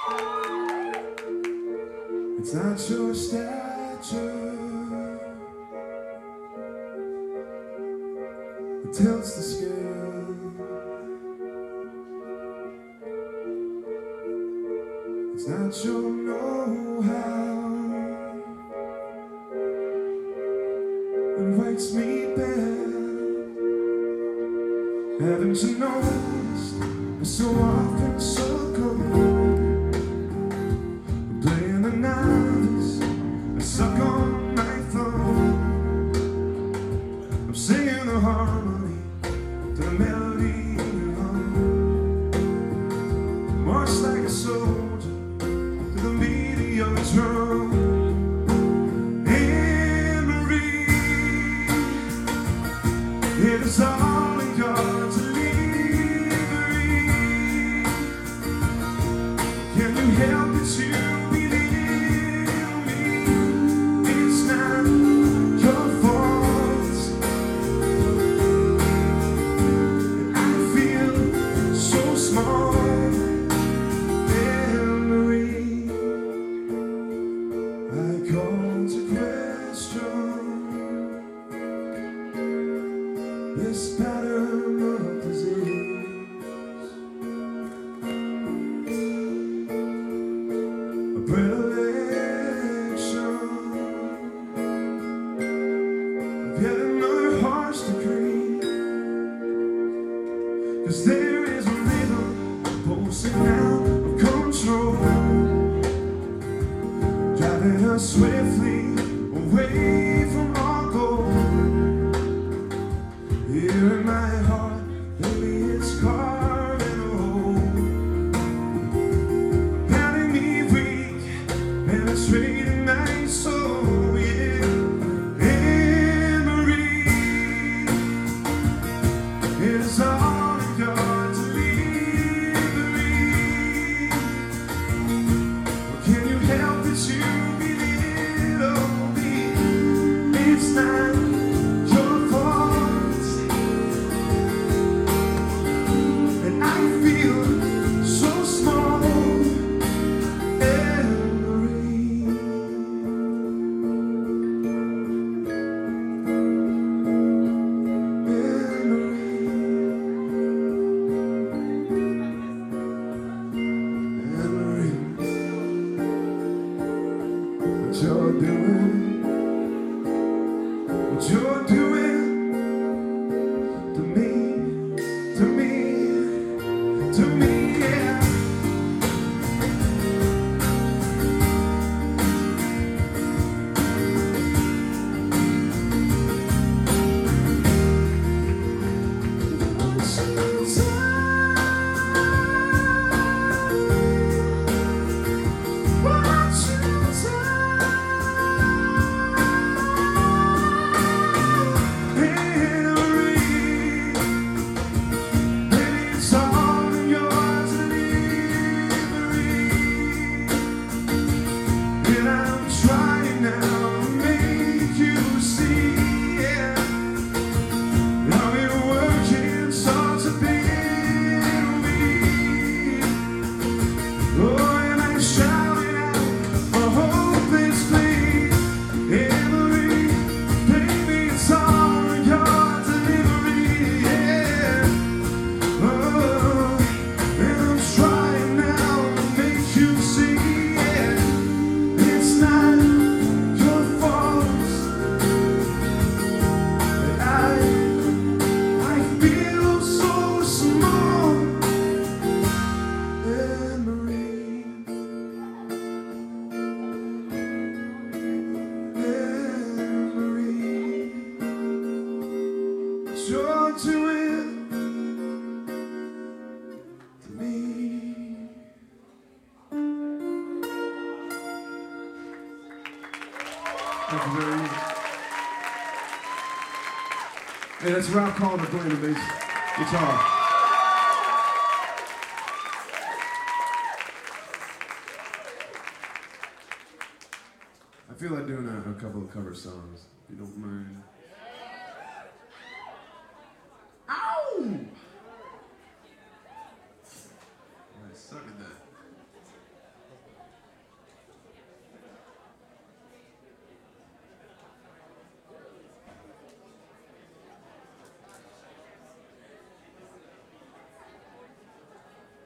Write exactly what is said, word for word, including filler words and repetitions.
It's not your stature that tilts the scale. It's not your know-how that writes me bad. Haven't you noticed I so often succumb? Playing the novice, I suck on my thumb. I'm singing the harmony to the melody you hum. March like a soldier to the beat of your drum. Anne-Marie, it is all in God's delivery. Can you help it to this pattern of disease, a predilection of getting my heart's decree. Cause there is a rhythm pulsing out of control, driving us swiftly away from our goal. Here in my heart, baby, it's carving a hole, pounding me weak, penetrating my soul, yeah. Anne-Marie, it's all in God's delivery. Well, can you help it to be little me? It's not your fault. I feel so small, Anne-Marie. Anne-Marie, Anne-Marie, what you're doing, what you're doing to me, to me, to me, yeah. You're doing to me. Thank you very much. Hey, that's Ralph Calder playing the bass guitar. I feel like doing a, a couple of cover songs, if you don't mind.